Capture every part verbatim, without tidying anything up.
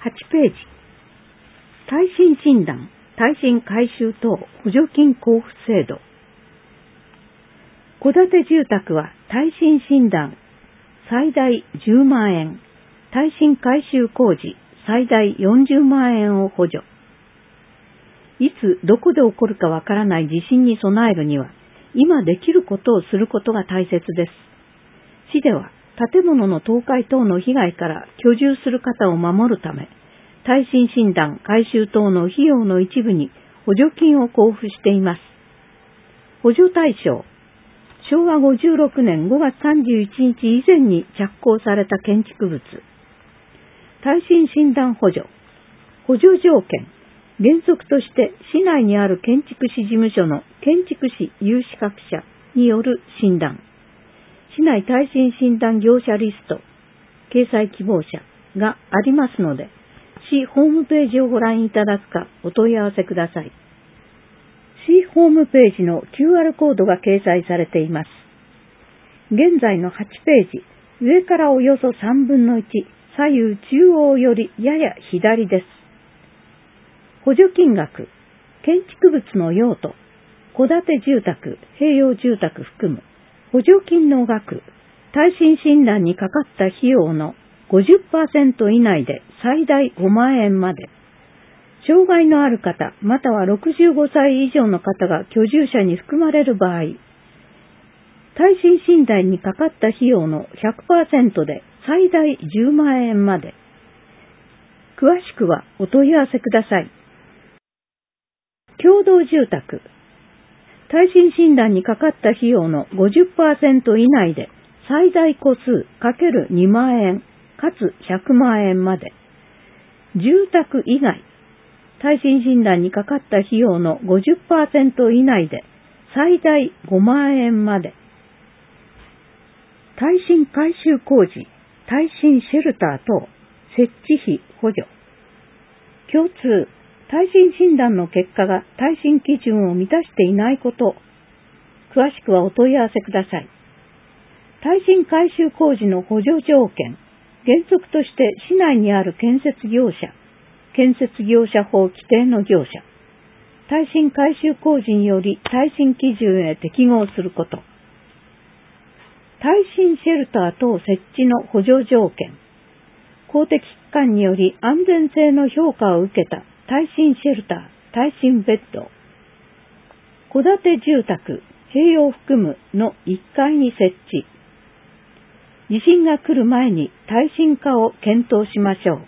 はちページ。耐震診断、耐震改修等補助金交付制度。戸建て住宅は耐震診断最大じゅうまんえん、耐震改修工事最大よんじゅうまんえんを補助。いつどこで起こるかわからない地震に備えるには、今できることをすることが大切です。市では建物の倒壊等の被害から居住する方を守るため、耐震診断改修等の費用の一部に補助金を交付しています。補助対象、しょうわごじゅうろくねんごがつさんじゅういちにち以前に着工された建築物。耐震診断補助。補助条件。原則として市内にある建築士事務所の建築士有資格者による診断。市内耐震診断業者リスト、掲載希望者がありますので、市ホームページをご覧いただくかお問い合わせください。市ホームページの キューアール コードが掲載されています。現在のはちページ、上からおよそさんぶんのいち、左右中央よりやや左です。補助金額、建築物の用途、戸建て住宅、併用住宅含む、補助金の額、耐震診断にかかった費用の ごじゅっパーセント 以内で最大ごまんえんまで。障害のある方、またはろくじゅうごさい以上の方が居住者に含まれる場合、耐震診断にかかった費用の ひゃくパーセント で最大じゅうまんえんまで。詳しくはお問い合わせください。共同住宅。耐震診断にかかった費用の ごじゅっパーセント 以内で最大個数 ×にまんえんかつひゃくまんえんまで。住宅以外。耐震診断にかかった費用の ごじゅっパーセント 以内で最大ごまんえんまで。耐震改修工事、耐震シェルター等、設置費補助。共通、耐震診断の結果が耐震基準を満たしていないこと。詳しくはお問い合わせください。耐震改修工事の補助条件。原則として市内にある建設業者、建設業者法規定の業者、耐震改修工事により耐震基準へ適合すること。耐震シェルター等設置の補助条件。公的機関により安全性の評価を受けた耐震シェルター、耐震ベッド。戸建て住宅、併用含むのいっかいに設置。地震が来る前に耐震化を検討しましょう。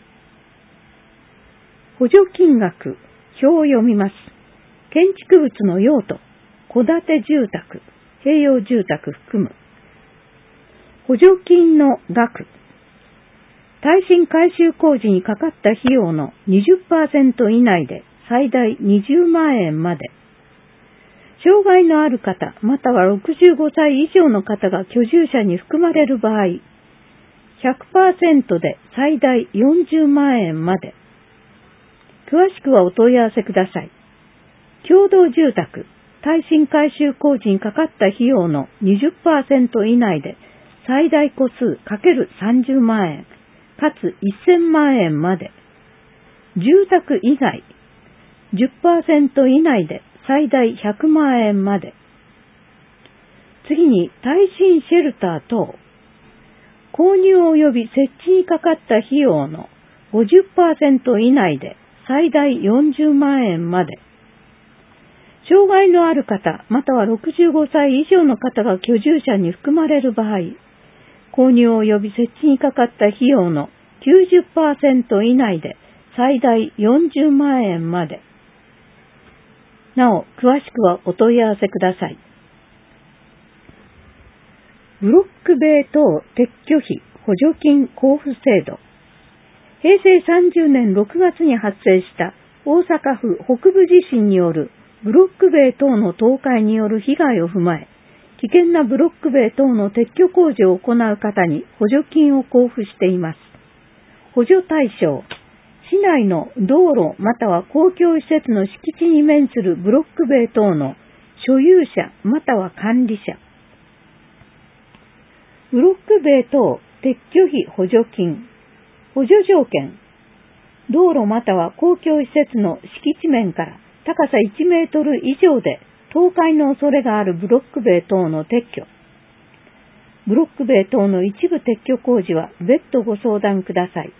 補助金額、表を読みます。建築物の用途、戸建て住宅、併用住宅含む。補助金の額。耐震改修工事にかかった費用の にじゅっパーセント 以内で最大にじゅうまんえんまで。障害のある方、またはろくじゅうごさい以上の方が居住者に含まれる場合、ひゃくパーセント で最大よんじゅうまんえんまで。詳しくはお問い合わせください。共同住宅、耐震改修工事にかかった費用の にじゅっパーセント 以内で最大個数 ×さんじゅうまんえん、かつせんまんえんまで。住宅以外、じゅっパーセント 以内で最大ひゃくまんえんまで。次に耐震シェルター等。購入及び設置にかかった費用の ごじゅっパーセント 以内で最大よんじゅうまんえんまで。障害のある方、またはろくじゅうごさい以上の方が居住者に含まれる場合、購入及び設置にかかった費用の きゅうじゅっパーセント 以内で最大よんじゅうまんえんまで。なお、詳しくはお問い合わせください。ブロック塀等撤去費補助金交付制度。へいせいさんじゅうねんろくがつに発生した大阪府北部地震によるブロック塀等の倒壊による被害を踏まえ、危険なブロック塀等の撤去工事を行う方に補助金を交付しています。補助対象、市内の道路または公共施設の敷地に面するブロック塀等の所有者または管理者。ブロック塀等撤去費補助金。補助条件。 道路または公共施設の敷地面から高さいちメートル以上で倒壊の恐れがあるブロック塀等の撤去。ブロック塀等の一部撤去工事は別途ご相談ください。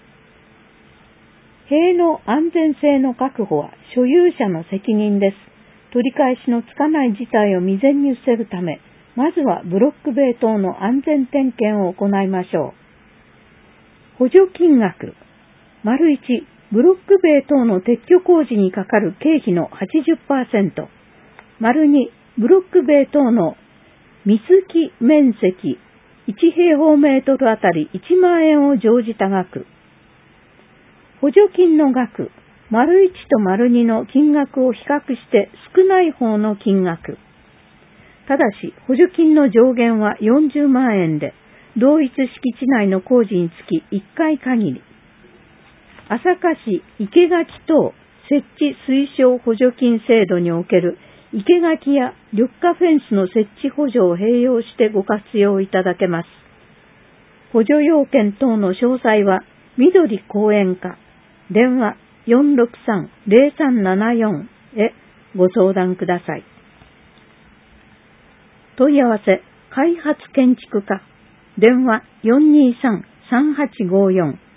塀の安全性の確保は所有者の責任です。取り返しのつかない事態を未然に防ぐため、まずはブロック塀等の安全点検を行いましょう。補助金額。丸いち、ブロック塀等の撤去工事にかかる経費の はちじゅっパーセント。丸に、ブロック塀等の水木面積いち平方メートルあたりいちまんえんを乗じた額。補助金の額。丸いちと丸にの金額を比較して少ない方の金額。ただし、補助金の上限はよんじゅうまんえんで、同一敷地内の工事につきいっかい限り。朝霞市生垣等設置推奨補助金制度における生垣や緑化フェンスの設置補助を併用してご活用いただけます。補助要件等の詳細は、緑公園課、電話 よんろくさん ゼロさんななよん へご相談ください。問い合わせ、開発建築課、電話 よんにさん さんはちごよん